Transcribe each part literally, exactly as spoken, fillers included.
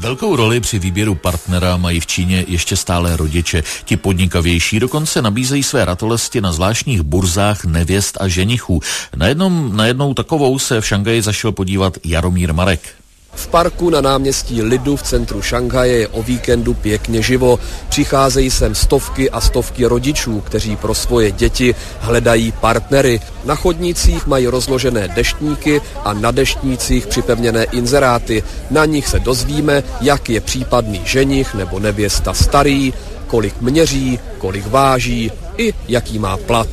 Velkou roli při výběru partnera mají v Číně ještě stále rodiče. Ti podnikavější dokonce nabízejí své ratolesti na zvláštních burzách nevěst a ženichů. Na, jednom, na jednou takovou se v Šanghaji zašel podívat Jaromír Marek. V parku na náměstí Lidu v centru Šanghaje je o víkendu pěkně živo. Přicházejí sem stovky a stovky rodičů, kteří pro svoje děti hledají partnery. Na chodnících mají rozložené deštníky a na deštnících připevněné inzeráty. Na nich se dozvíme, jak je případný ženich nebo nevěsta starý, kolik měří, kolik váží i jaký má plat.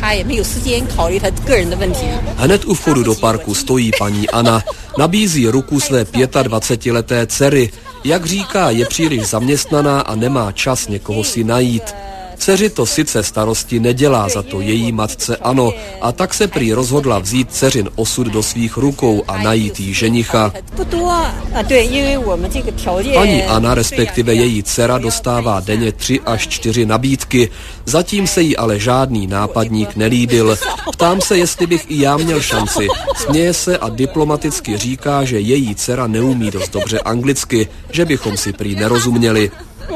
Hned u vchodu do parku stojí paní Anna. Nabízí ruku své dvacetileté dcery. Jak říká, je příliš zaměstnaná a nemá čas někoho si najít. Dceři to sice starosti nedělá, za to její matce ano, a tak se prý rozhodla vzít dceřin osud do svých rukou a najít jí ženicha. Paní Anna, respektive její dcera, dostává denně tři až čtyři nabídky. Zatím se jí ale žádný nápadník nelíbil. Ptám se, jestli bych i já měl šanci. Směje se a diplomaticky říká, že její dcera neumí dost dobře anglicky, že bychom si prý nerozuměli.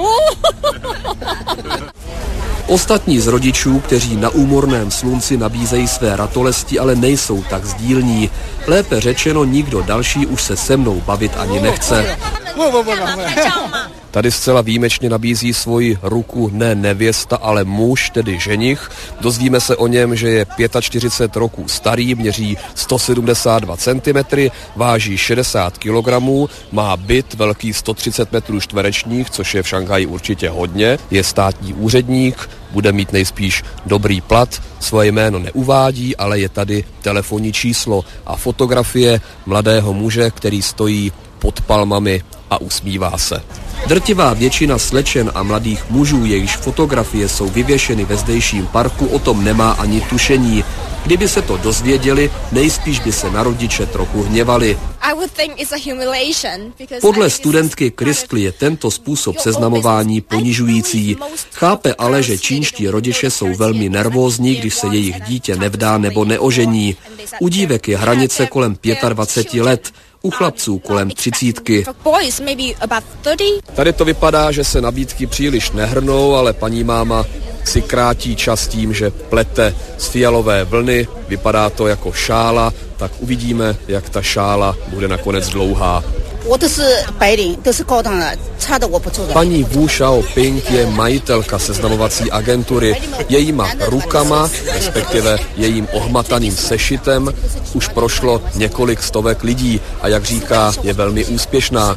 Ostatní z rodičů, kteří na úmorném slunci nabízejí své ratolesti, ale nejsou tak sdílní. Lépe řečeno, nikdo další už se se mnou bavit ani nechce. Tady zcela výjimečně nabízí svoji ruku ne nevěsta, ale muž, tedy ženich. Dozvíme se o něm, že je čtyřicet pět roků starý, měří sto sedmdesát dva centimetrů, váží šedesát kilogramů, má byt velký sto třicet metrů čtverečních, což je v Šanghaji určitě hodně, je státní úředník, bude mít nejspíš dobrý plat, svoje jméno neuvádí, ale je tady telefonní číslo a fotografie mladého muže, který stojí pod palmami a usmívá se. Drtivá většina slečen a mladých mužů, jejichž fotografie jsou vyvěšeny ve zdejším parku, o tom nemá ani tušení. Kdyby se to dozvěděli, nejspíš by se na rodiče trochu hněvali. Podle studentky Kristly je tento způsob seznamování ponižující. Chápe ale, že čínští rodiče jsou velmi nervózní, když se jejich dítě nevdá nebo neožení. U dívek je hranice kolem dvacet pět let. U chlapců kolem třicítky. Tady to vypadá, že se nabídky příliš nehrnou, ale paní máma si krátí čas tím, že plete z fialové vlny. Vypadá to jako šála, tak uvidíme, jak ta šála bude nakonec dlouhá. Paní Wu Xiaoping je majitelka seznamovací agentury. Jejíma rukama, respektive jejím ohmataným sešitem, už prošlo několik stovek lidí a jak říká, je velmi úspěšná.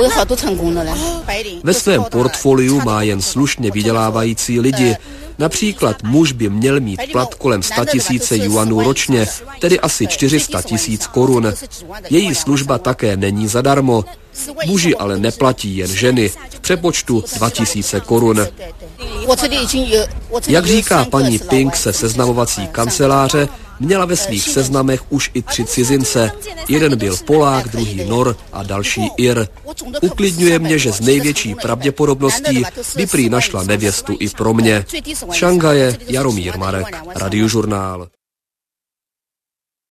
Ve svém portfoliu má jen slušně vydělávající lidi. Například muž by měl mít plat kolem sto tisíc juanů ročně, tedy asi čtyři sta tisíc korun. Její služba také není zadarmo. Muži ale neplatí, jen ženy, v přepočtu dva tisíce korun. Jak říká paní Ping se seznamovací kanceláře, měla ve svých seznamech už i tři cizince. Jeden byl Polák, druhý Nor a další Ir. Uklidňuje mě, že s největší pravděpodobností by prý našla nevěstu i pro mě. Z Šanghaje Jaromír Marek, Radiožurnál.